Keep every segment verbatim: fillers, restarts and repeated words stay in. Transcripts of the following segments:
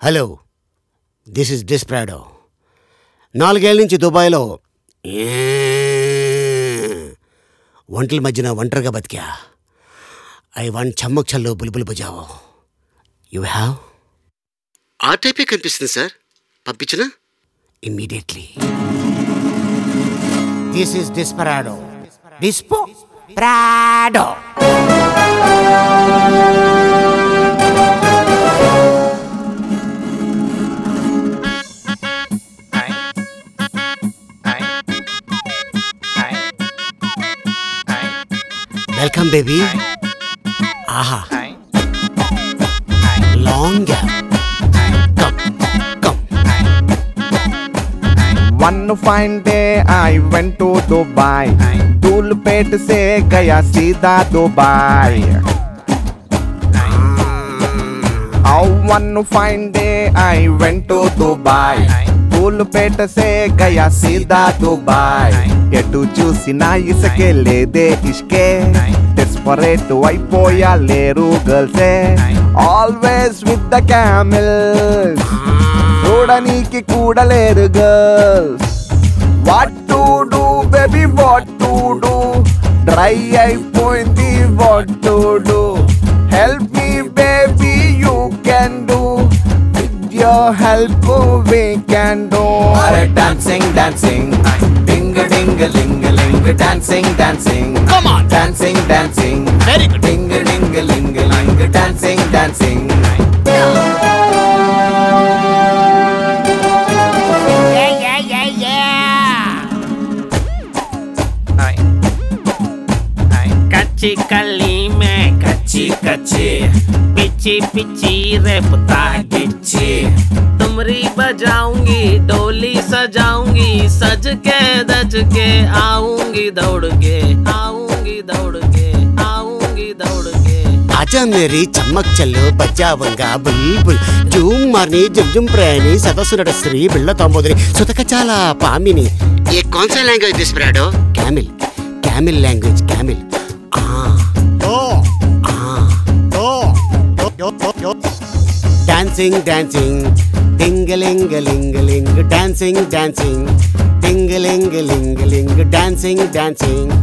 Hello, this is డిస్ప్రాడో. నాలుగేళ్ల నుంచి దుబాయ్లో ఒంటల మధ్యన ఒంటరిగా బతికా. I want Chammak చల్లో Bulbul బజావో. You have? ఆ టైపే కనిపిస్తుంది సార్. పంపించనా? Immediately. This is desperado. Desperado. Welcome baby. ఆహా, long gap. Come come. One fine day I went to Dubai. Dhulpet se gaya seedha Dubai. Oh, one fine day I went to Dubai. Dhulpet se gaya seedha Dubai. ఎటు చూసినా ఇసుకే లేదే ఇష్కే. Desperate అయిపోయా లేరు గర్ల్సే. Always with the camels. చూడనీకి కూడా లేరు girls. What to do baby, what to do? Dry అయిపోయింది, what to do? Help me baby, you can do. With your help we can do. అరే dancing dancing, ding ding ling ling. Dancing dancing, Come on. Dancing dancing. Very good. Ding ding ling ling. Dancing dancing. कच्ची कली में कच्ची कच्ची, peachy peachy रेपता गिच्ची. तुमरी बजाऊंगी, डोली सजाऊंगी, सज के दज के आऊंगी दौड़ के, आऊंगी दौड़ के, आऊंगी दौड़ के. आजा मेरी चमक चलो बजावंगा बुलबुल. జూమ్ మార్ని జుమ్ ప్రాణి సదసునట శ్రీ బిళ్ళ తొంబోదిని సుతక చాలా పామిని. ఏ कौन सा लैंग्वेज डिस्प्राडो? कैमिल. कैमिल लैंग्वेज. कैमिल. డాన్సింగ్ డాన్సింగ్, డింగలింగలింగలింగ్. డాన్సింగ్ డాన్సింగ్, డింగలింగలింగలింగ్. Dancing dancing.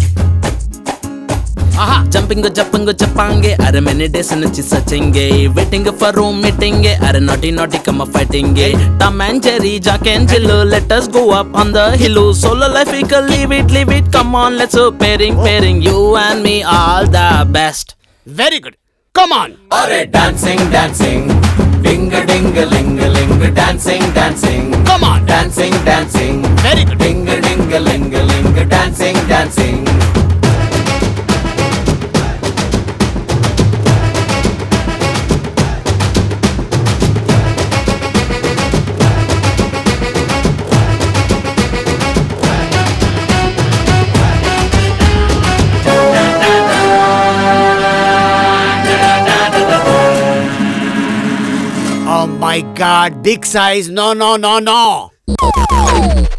जंपिंग जंपिंग जपांगे, अरे मैंने डेस नची सचेंगे. वेटिंग फॉर रूम मीटिंगे, अरे नॉटी नॉटी कम फाइटिंगे. Tom and Jerry, Jack and Jill, let us go up on the hill. Solo life we can live it, live it. Come on, let's go pairing, pairing. You and me, all the best. Very good. Come on. అరే dancing dancing, ding ding ling ling. Dancing dancing, come on. Dancing dancing. Very good. Ding ding ling ling. Dancing dancing. Oh my God, big size. No, no, no, no.